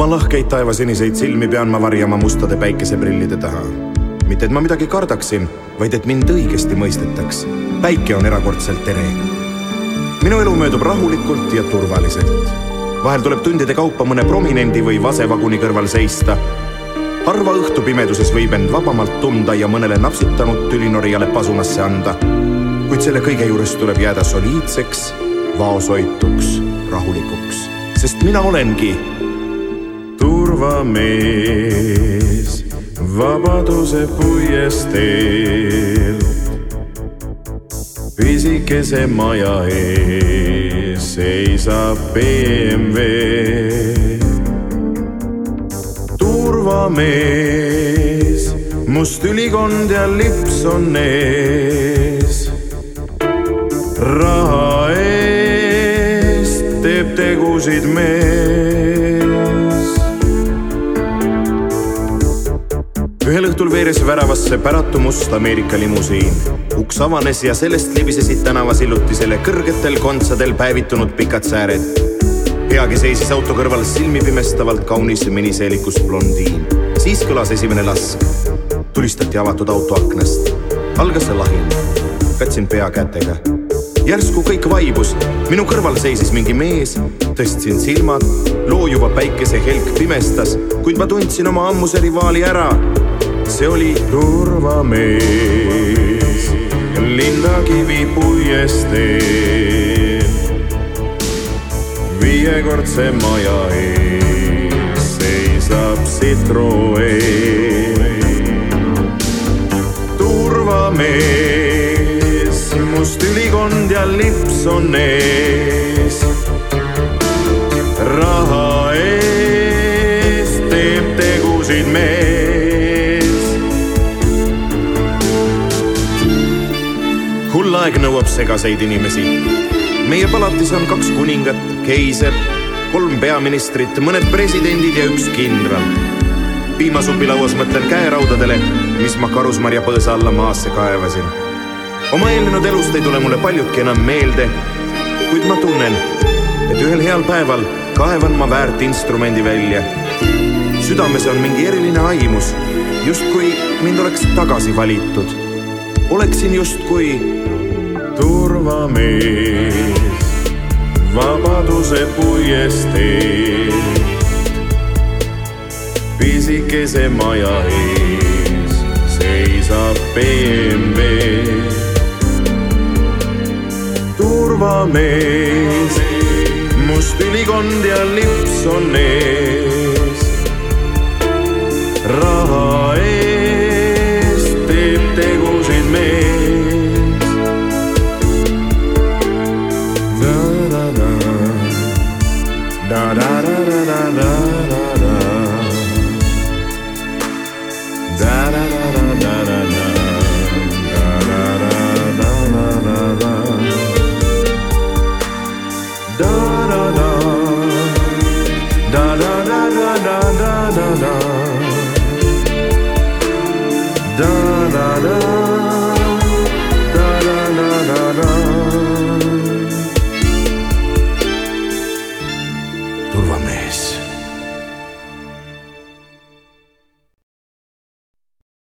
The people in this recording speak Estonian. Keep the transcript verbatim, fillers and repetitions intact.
Oma lahkeid taevasiniseid silmi pean ma varjama mustade päikeseprillide taha. Mitte et ma midagi kardaksin, vaid et mind õigesti mõistetaks. Päike on erakordselt tere. Minu elu möödub rahulikult ja turvaliselt. Vahel tuleb tundide kaupa mõne prominendi või vasevaguni kõrval seista. Harva õhtu pimeduses võib end vabamalt tunda ja mõnele napsitanud tülinorijale pasunasse anda. Kuid selle kõige juures tuleb jääda soliidseks, vaosoituks, rahulikuks. Sest mina olengi turvamees vabaduse puiesteel. Pisikese maja ees seisab B M W. Turvamees, must ülikond ja lips on ees. Raha eest teeb tegusid mees. Ühel õhtul veeres väravasse päratu must Ameerika limusiin. Uks avanes ja sellest libisesid tänavasillutisele kõrgetel kontsadel päevitunud pikad sääred. Peagi seisis auto kõrval silmi pimestavalt kaunis miniseelikus blondiin. Siis kõlas esimene lask. Tulistati avatud auto aknast. Algas see lahing. Katsin pea kätega. Järsku kõik vaibus. Minu kõrval seisis mingi mees. Tõstsin silmad. Loojuva päikese helk pimestas, kuid ma tundsin oma ammuse rivaali ära. See oli turvamees Lindakivi puiesteel. Viiekordse maja ees seisab Citroen. Turvamees, must ülikond ja lips on ees. Raha eest teeb tegusid mees. Hull aeg nõuab segaseid inimesi. Meie palatis on kaks kuningat, keiser, kolm peaministrit, mõned presidendid ja üks kindral. Piimasupilauas mõtlen käeraudadele, mis ma karusmarja põõsa alla maasse kaevasin. Oma eelnenud elust ei tule mulle paljudki enam meelde, kuid ma tunnen, et ühel heal päeval kaevan ma väärt instrumendi välja. Südames on mingi eriline aimus, justkui mind oleks tagasi valitud. Oleksin justkui turvamees vabaduse puiesteel. Pisikese maja ees seisab B M W. Turvamees, must ülikond ja lips on ees. Raha eest teeb tegusid mees. Da da da da da da da da da.